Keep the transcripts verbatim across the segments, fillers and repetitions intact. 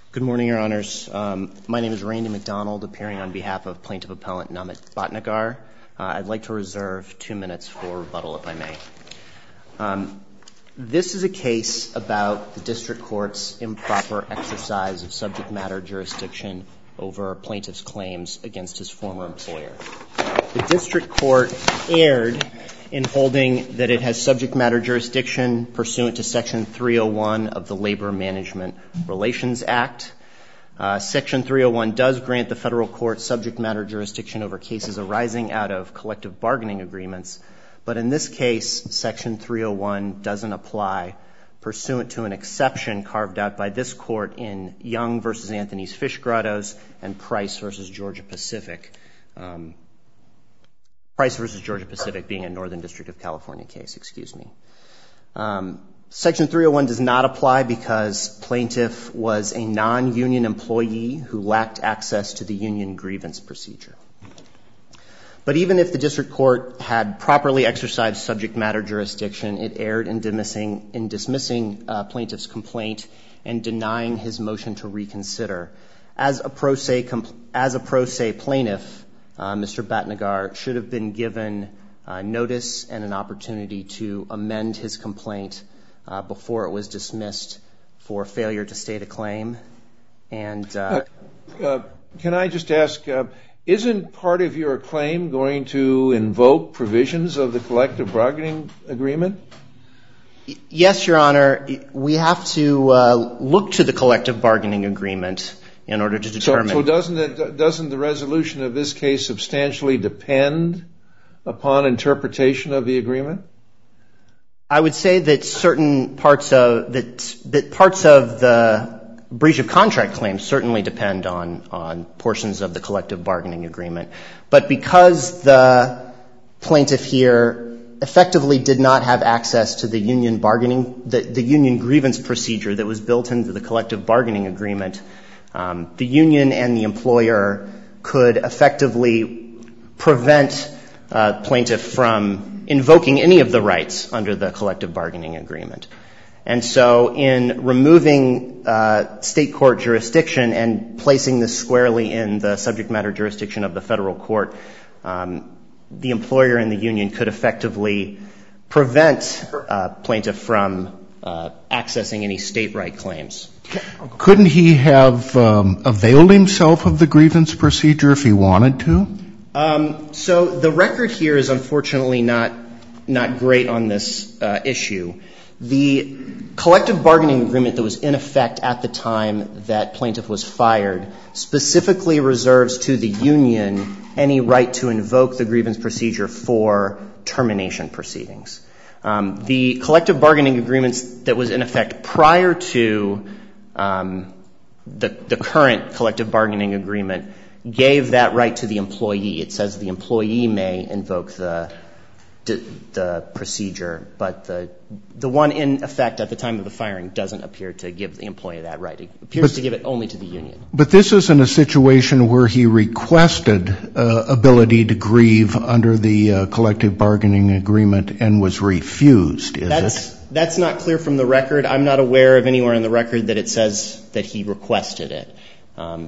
Good morning, Your Honors. Um, my name is Randy McDonald, appearing on behalf of Plaintiff Appellant Namit Bhatnagar. Uh, I'd like to reserve two minutes for rebuttal, if I may. Um, this is a case about the District Court's improper exercise of subject matter jurisdiction over a plaintiff's claims against his former employer. The District Court erred in holding that it has subject matter jurisdiction pursuant to Section three oh one of the Labor Management Relations Act. Uh, Section three oh one does grant the federal court subject matter jurisdiction over cases arising out of collective bargaining agreements, but in this case, Section three oh one doesn't apply pursuant to an exception carved out by this court in Young versus Anthony's Fish Grottos and Price versus Georgia Pacific. Um, Price versus Georgia Pacific being a Northern District of California case, excuse me. Um, Section three oh one does not apply because plaintiff was a non-union employee who lacked access to the union grievance procedure. But even if the District Court had properly exercised subject matter jurisdiction, it erred in dismissing, in dismissing uh, plaintiff's complaint and denying his motion to reconsider. As a pro se, compl- as a pro se plaintiff, Uh, Mister Bhatnagar should have been given uh, notice and an opportunity to amend his complaint uh, before it was dismissed for failure to state a claim. And uh, uh, uh, can I just ask, uh, isn't part of your claim going to invoke provisions of the collective bargaining agreement? Y- yes, Your Honor. We have to uh, look to the collective bargaining agreement in order to determine. So, so doesn't it, doesn't the resolution of this case substantially depend upon interpretation of the agreement? I would say that certain parts of that that parts of the breach of contract claims certainly depend on on portions of the collective bargaining agreement. But because the plaintiff here effectively did not have access to the union bargaining, the, the union grievance procedure that was built into the collective bargaining agreement, Um, the union and the employer could effectively prevent uh, plaintiff from invoking any of the rights under the collective bargaining agreement. And so in removing uh, state court jurisdiction and placing this squarely in the subject matter jurisdiction of the federal court, um, the employer and the union could effectively prevent uh, plaintiff from uh, accessing any state right claims. Couldn't he have um, availed himself of the grievance procedure if he wanted to? Um, so the record here is unfortunately not not great on this uh, issue. The collective bargaining agreement that was in effect at the time that plaintiff was fired specifically reserves to the union any right to invoke the grievance procedure for termination proceedings. Um, the collective bargaining agreements that was in effect prior to Um, the, the current collective bargaining agreement gave that right to the employee. It says the employee may invoke the the procedure, but the the one in effect at the time of the firing doesn't appear to give the employee that right. It appears but, to give it only to the union. But this isn't a situation where he requested uh, ability to grieve under the uh, collective bargaining agreement and was refused, is That's, it? That's not clear from the record. I'm not aware of anywhere in the record that it says that he requested it. Um,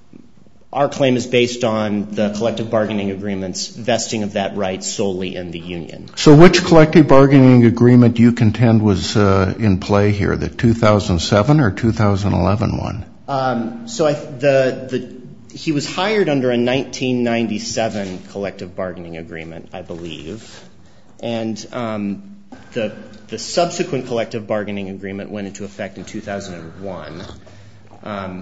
our claim is based on the collective bargaining agreement's vesting of that right solely in the union. So which collective bargaining agreement do you contend was uh, in play here, the two thousand seven or two thousand eleven one? Um, so I, the, the, he was hired under a nineteen ninety-seven collective bargaining agreement, I believe. And um, the The subsequent collective bargaining agreement went into effect in two thousand one. Um,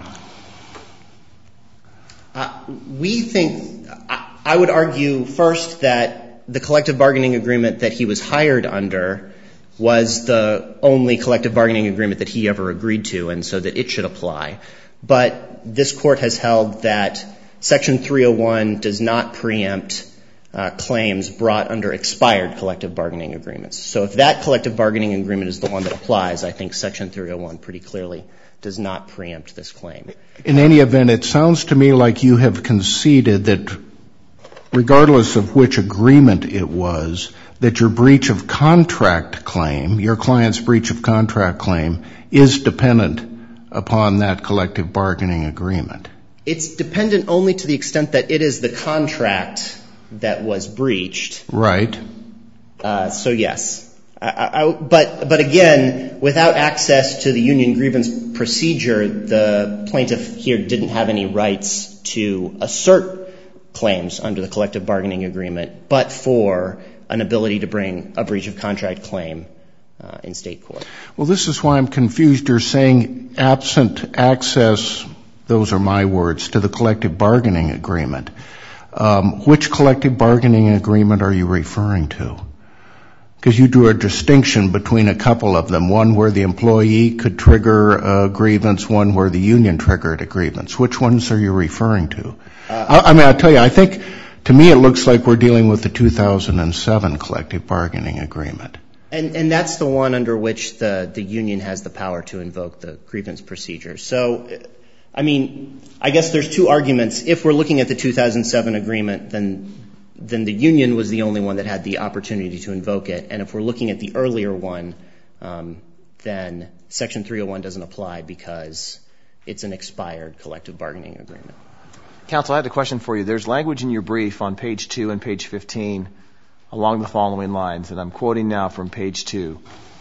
uh, we think, I, I would argue first that the collective bargaining agreement that he was hired under was the only collective bargaining agreement that he ever agreed to, and so that it should apply. But this court has held that Section three oh one does not preempt Uh, claims brought under expired collective bargaining agreements. So if that collective bargaining agreement is the one that applies, I think Section three oh one pretty clearly does not preempt this claim. In any event, it sounds to me like you have conceded that regardless of which agreement it was, that your breach of contract claim, your client's breach of contract claim, is dependent upon that collective bargaining agreement? It's dependent only to the extent that it is the contract that was breached. Right. Uh, so yes. I, I, but, but again, without access to the union grievance procedure, the plaintiff here didn't have any rights to assert claims under the collective bargaining agreement, but for an ability to bring a breach of contract claim uh, in state court. Well, this is why I'm confused. You're saying absent access, those are my words, to the collective bargaining agreement. Um, which collective bargaining agreement are you referring to? Because you drew a distinction between a couple of them, one where the employee could trigger a grievance, one where the union triggered a grievance. Which ones are you referring to? Uh, I, I mean, I'll tell you, I think, to me it looks like we're dealing with the two thousand seven collective bargaining agreement. And, and that's the one under which the, the union has the power to invoke the grievance procedure. So, I mean, I guess there's two arguments. If we're looking at the two thousand seven agreement, then then the union was the only one that had the opportunity to invoke it. And if we're looking at the earlier one, um, then Section three oh one doesn't apply because it's an expired collective bargaining agreement. Counsel, I had a question for you. There's language in your brief on page two and page fifteen along the following lines, and I'm quoting now from page two,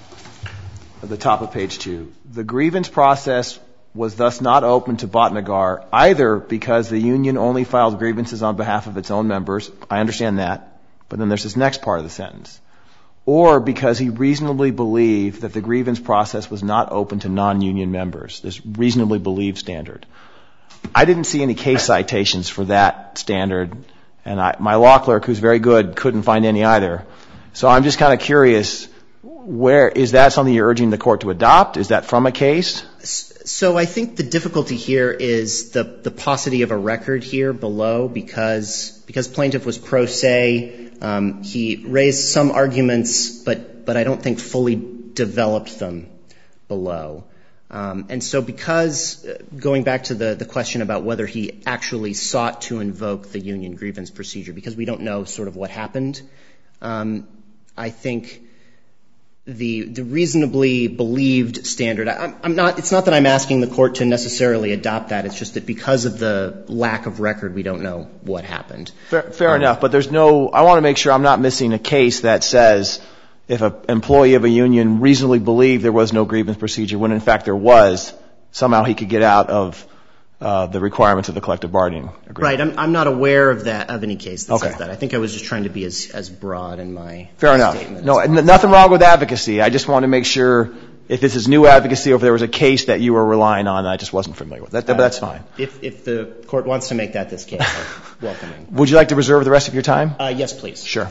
at the top of page two. The grievance process was thus not open to Bhatnagar either because the union only filed grievances on behalf of its own members. I understand that. But then there's this next part of the sentence. Or because he reasonably believed that the grievance process was not open to non-union members, this reasonably believed standard. I didn't see any case citations for that standard, and I, my law clerk, who's very good, couldn't find any either. So I'm just kind of curious, where is that something you're urging the court to adopt? Is that from a case? So I think the difficulty here is the, the paucity of a record here below because because plaintiff was pro se. Um, he raised some arguments, but but I don't think fully developed them below. Um, and so because, uh, going back to the, the question about whether he actually sought to invoke the union grievance procedure, because we don't know sort of what happened, um, I think the the reasonably believed standard, I'm, I'm not, it's not that I'm asking the court to necessarily adopt that, it's just that because of the lack of record, we don't know what happened. Fair, fair um, enough, but there's no, I want to make sure I'm not missing a case that says if an employee of a union reasonably believed there was no grievance procedure, when in fact there was, somehow he could get out of uh, the requirements of the collective bargaining agreement. Right, I'm, I'm not aware of that, of any case that okay. says that. I think I was just trying to be as, as broad in my Fair enough. statement. No, n- nothing wrong with advocacy. I just want to make sure if this is new advocacy or if there was a case that you were relying on that I just wasn't familiar with. That, uh, but that's fine. If, if the court wants to make that this case, I'm welcoming. Would you like to reserve the rest of your time? Uh, yes, please. Sure.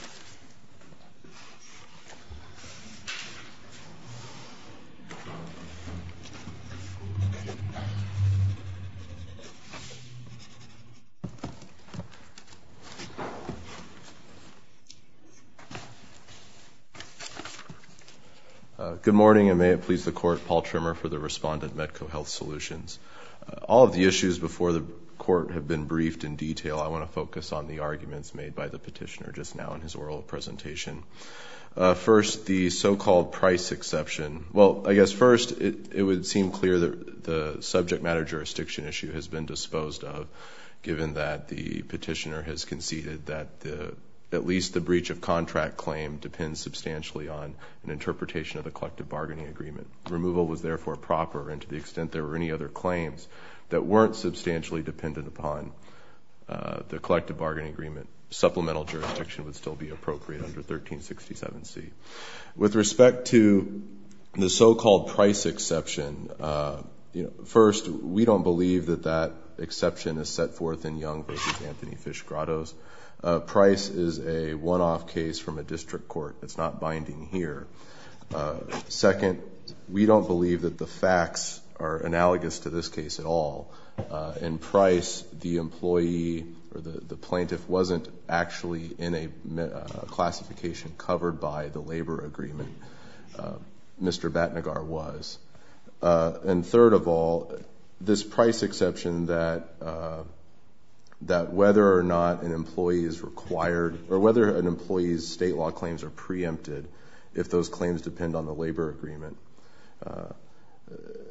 Uh, good morning, and may it please the Court, Paul Trimmer for the respondent, Medco Health Solutions. Uh, all of the issues before the Court have been briefed in detail. I want to focus on the arguments made by the petitioner just now in his oral presentation. Uh, first, the so-called price exception. Well, I guess first, it, it would seem clear that the subject matter jurisdiction issue has been disposed of, given that the petitioner has conceded that the at least the breach of contract claim depends substantially on an interpretation of the collective bargaining agreement. Removal was therefore proper, and to the extent there were any other claims that weren't substantially dependent upon uh, the collective bargaining agreement, supplemental jurisdiction would still be appropriate under thirteen sixty-seven C. With respect to the so-called price exception, uh, you know, first, we don't believe that that exception is set forth in Young versus Anthony Fish Grottos. Uh, Price is a one-off case from a district court. It's not binding here. Uh, second, we don't believe that the facts are analogous to this case at all. Uh, in Price, the employee or the, the plaintiff wasn't actually in a uh, classification covered by the labor agreement. Uh, Mister Bhatnagar was. Uh, and third of all, this price exception that uh, that whether or not an employee is required, or whether an employee's state law claims are preempted if those claims depend on the labor agreement. Uh,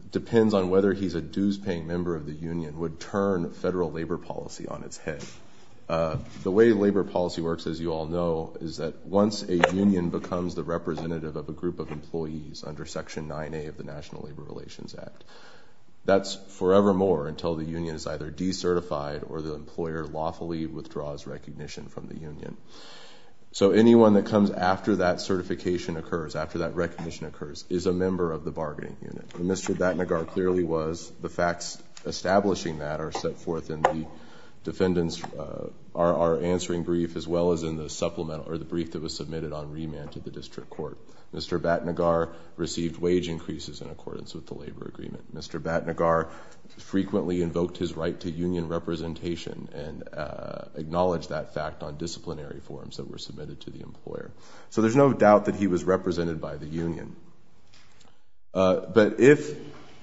depends on whether he's a dues-paying member of the union would turn federal labor policy on its head. Uh, the way labor policy works, as you all know, is that once a union becomes the representative of a group of employees under Section nine A of the National Labor Relations Act, that's forevermore until the union is either decertified or the employer lawfully withdraws recognition from the union. So anyone that comes after that certification occurs, after that recognition occurs, is a member of the bargaining unit. And Mister Bhatnagar clearly was. The facts establishing that are set forth in the defendant's uh, our, our answering brief, as well as in the supplemental or the brief that was submitted on remand to the district court. Mister Bhatnagar received wage increases in accordance with the labor agreement. Mister Bhatnagar frequently invoked his right to union representation and uh, acknowledged that fact on disciplinary forms that were submitted to the employer. So there's no doubt that he was represented by the union. Uh, but if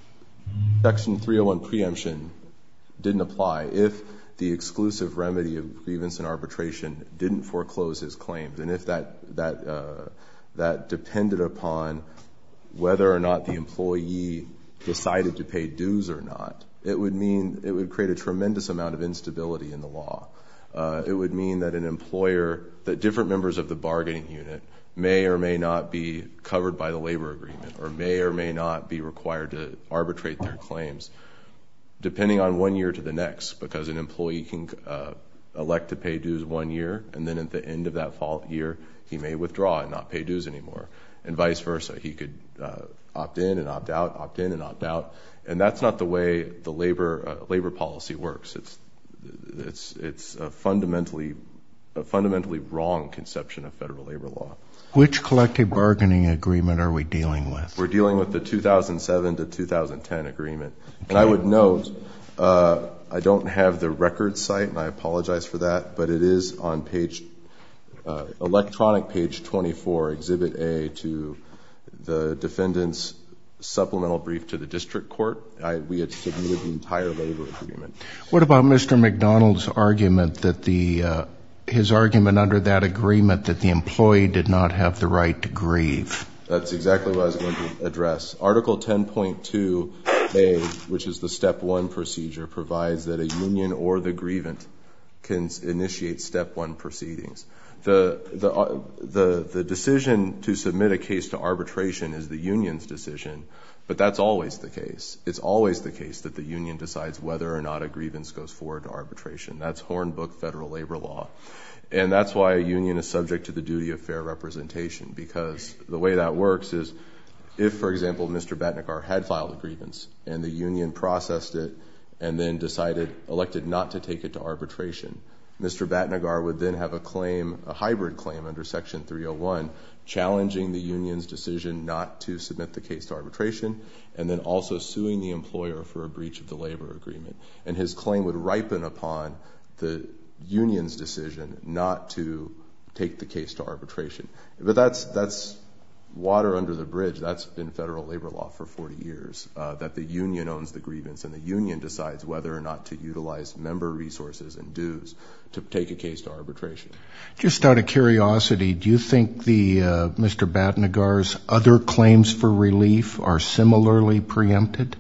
Section three oh one preemption didn't apply, if the exclusive remedy of grievance and arbitration didn't foreclose his claims, and if that that uh, that depended upon whether or not the employee decided to pay dues or not, it would mean it would create a tremendous amount of instability in the law. Uh, it would mean that an employer, that different members of the bargaining unit may or may not be covered by the labor agreement, or may or may not be required to arbitrate their claims, depending on one year to the next, because an employee can uh, elect to pay dues one year, and then at the end of that fall year, he may withdraw and not pay dues anymore, and vice versa. He could uh, opt in and opt out, opt in and opt out, and that's not the way the labor uh, labor policy works. It's it's it's a fundamentally a fundamentally wrong conception of federal labor law. Which collective bargaining agreement are we dealing with? We're dealing with the two thousand seven to two thousand ten agreement. And I would note, uh, I don't have the record site, and I apologize for that, but it is on page, uh, electronic page twenty-four, Exhibit A to the defendant's supplemental brief to the district court. I, we had submitted the entire labor agreement. What about Mister McDonald's argument that the uh, his argument under that agreement that the employee did not have the right to grieve? That's exactly what I was going to address. Article ten point two A, which is the step one procedure, provides that a union or the grievant can initiate step one proceedings. The, the, uh, the, the decision to submit a case to arbitration is the union's decision, but that's always the case. It's always the case that the union decides whether or not a grievance goes forward to arbitration. That's Hornbook federal labor law. And that's why a union is subject to the duty of fair representation, because the way that works is if, for example, Mister Bhatnagar had filed a grievance and the union processed it and then decided, elected not to take it to arbitration, Mister Bhatnagar would then have a claim, a hybrid claim under Section three oh one, challenging the union's decision not to submit the case to arbitration, and then also suing the employer for a breach of the labor agreement. And his claim would ripen upon the union's decision not to take the case to arbitration. But that's that's water under the bridge. That's been federal labor law for forty years, uh, that the union owns the grievance and the union decides whether or not to utilize member resources and dues to take a case to arbitration. Just out of curiosity, do you think the uh, Mister Bhatnagar's other claims for relief are similarly preempted?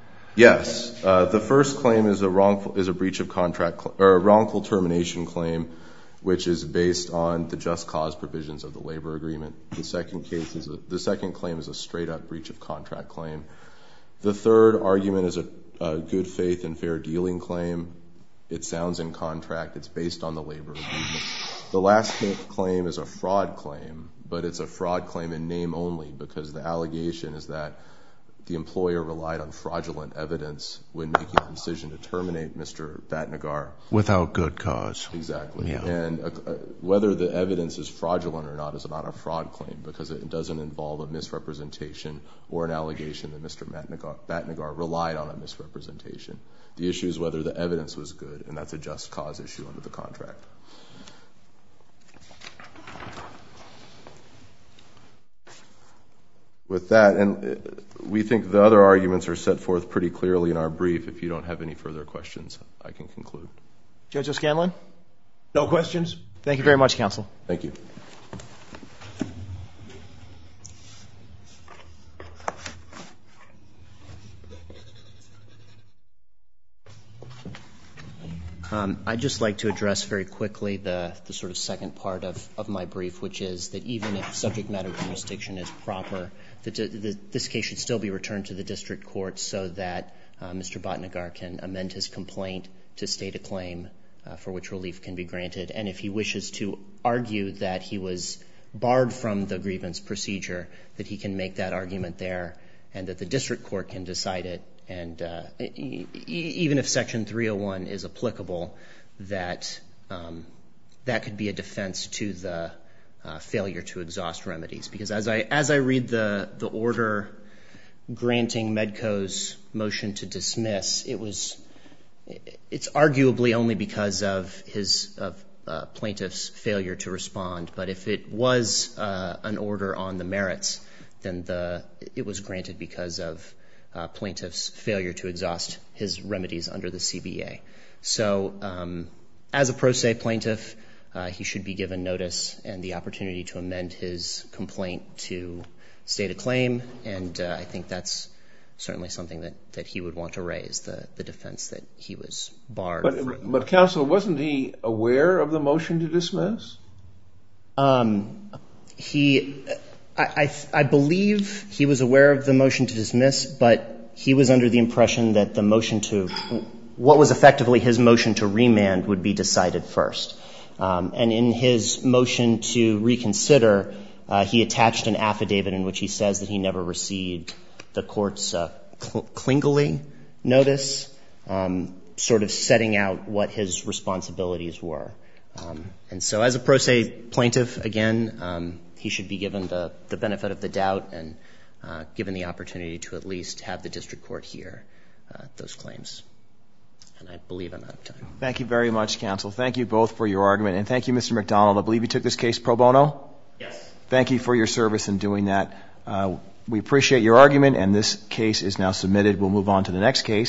Yes. Uh, the first claim is a wrongful is a breach of contract cl- or a wrongful termination claim, which is based on the just cause provisions of the labor agreement. The second case is a, the second claim is a straight up breach of contract claim. The third argument is a, a good faith and fair dealing claim. It sounds in contract. It's based on the labor agreement. The last claim is a fraud claim, but it's a fraud claim in name only because the allegation is that the employer relied on fraudulent evidence when making the decision to terminate Mister Bhatnagar. Without good cause. Exactly. Yeah. And uh, uh, whether the evidence is fraudulent or not is not a fraud claim because it doesn't involve a misrepresentation or an allegation that Mister Bhatnagar, Bhatnagar relied on a misrepresentation. The issue is whether the evidence was good, and that's a just cause issue under the contract. With that, and we think the other arguments are set forth pretty clearly in our brief. If you don't have any further questions, I can conclude. Judge O'Scanlan? No questions? Thank you very much, counsel. Thank you. Um, I'd just like to address very quickly the, the sort of second part of, of my brief, which is that even if subject matter jurisdiction is proper, that the, this case should still be returned to the district court so that uh, Mister Bhatnagar can amend his complaint to state a claim uh, for which relief can be granted. And if he wishes to argue that he was barred from the grievance procedure, that he can make that argument there and that the district court can decide it. And uh, e- even if Section three oh one is applicable, that um, that could be a defense to the uh, failure to exhaust remedies. Because as I as I read the the order granting Medco's motion to dismiss, it was it's arguably only because of his of uh, plaintiff's failure to respond. But if it was uh, an order on the merits, then the it was granted because of Uh, plaintiff's failure to exhaust his remedies under the C B A. So um, as a pro se plaintiff, uh, he should be given notice and the opportunity to amend his complaint to state a claim, and uh, I think that's certainly something that, that he would want to raise, the, the defense that he was barred. But, from. but counsel, wasn't he aware of the motion to dismiss? Um, he... I, I, I believe he was aware of the motion to dismiss, but he was under the impression that the motion to, what was effectively his motion to remand would be decided first. Um, and in his motion to reconsider, uh, he attached an affidavit in which he says that he never received the court's uh, Klingele notice, um, sort of setting out what his responsibilities were. Um, and so as a pro se plaintiff, again, um, he should be given the, the benefit of the doubt and uh, given the opportunity to at least have the district court hear uh, those claims. And I believe I'm out of time. Thank you very much, counsel. Thank you both for your argument. And thank you, Mister McDonald. I believe you took this case pro bono? Yes. Thank you for your service in doing that. Uh, we appreciate your argument, and this case is now submitted. We'll move on to the next case.